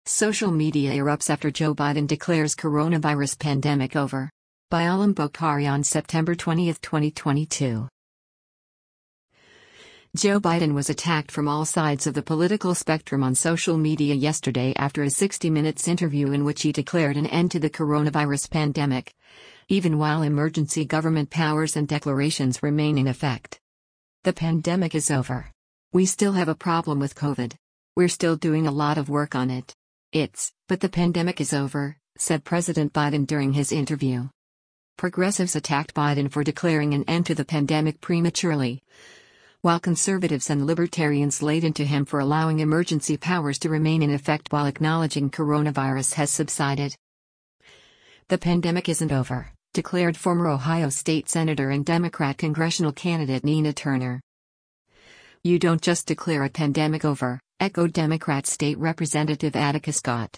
Social media erupts after Joe Biden declares coronavirus pandemic over. By Alam Bokhari on September 20, 2022. Joe Biden was attacked from all sides of the political spectrum on social media yesterday after a 60 Minutes interview in which he declared an end to the coronavirus pandemic, even while emergency government powers and declarations remain in effect. The pandemic is over. We still have a problem with COVID. We're still doing a lot of work on it. But the pandemic is over, said President Biden during his interview. Progressives attacked Biden for declaring an end to the pandemic prematurely, while conservatives and libertarians laid into him for allowing emergency powers to remain in effect while acknowledging coronavirus has subsided. The pandemic isn't over, declared former Ohio State Senator and Democrat congressional candidate Nina Turner. You don't just declare a pandemic over, echoed Democrat State Representative Attica Scott.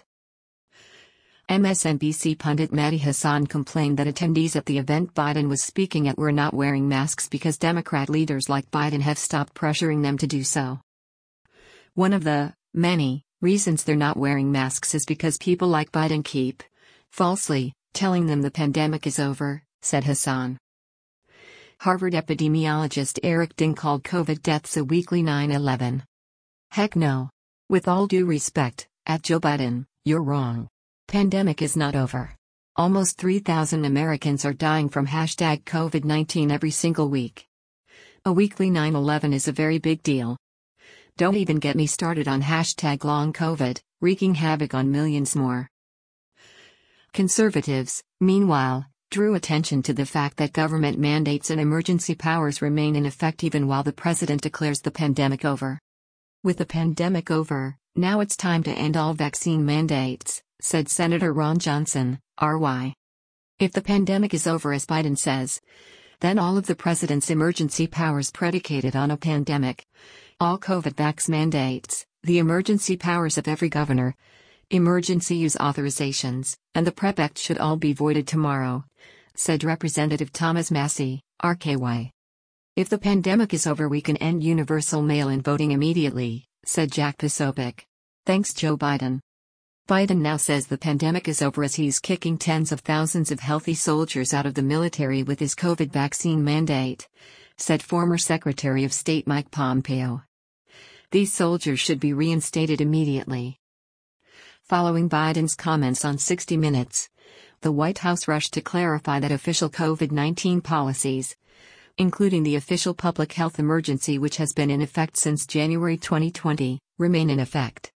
MSNBC pundit Mehdi Hasan complained that attendees at the event Biden was speaking at were not wearing masks because Democrat leaders like Biden have stopped pressuring them to do so. One of the many reasons they're not wearing masks is because people like Biden keep falsely telling them the pandemic is over, said Hasan. Harvard epidemiologist Eric Ding called COVID deaths a weekly 9/11. Heck no. With all due respect, at Joe Biden, you're wrong. Pandemic is not over. Almost 3,000 Americans are dying from #COVID-19 every single week. A weekly 9/11 is a very big deal. Don't even get me started on #long COVID, wreaking havoc on millions more. Conservatives, meanwhile, drew attention to the fact that government mandates and emergency powers remain in effect even while the president declares the pandemic over. With the pandemic over, now it's time to end all vaccine mandates, said Senator Ron Johnson, RY. If the pandemic is over as Biden says, then all of the president's emergency powers predicated on a pandemic, all COVID vax mandates, the emergency powers of every governor, emergency use authorizations, and the PrEP Act should all be voided tomorrow, said Representative Thomas Massie, RKY. If the pandemic is over we can end universal mail-in voting immediately, said Jack Posobiec. Thanks Joe Biden. Biden now says the pandemic is over as he's kicking tens of thousands of healthy soldiers out of the military with his COVID vaccine mandate, said former Secretary of State Mike Pompeo. These soldiers should be reinstated immediately. Following Biden's comments on 60 Minutes, the White House rushed to clarify that official COVID-19 policies, including the official public health emergency which has been in effect since January 2020, remain in effect.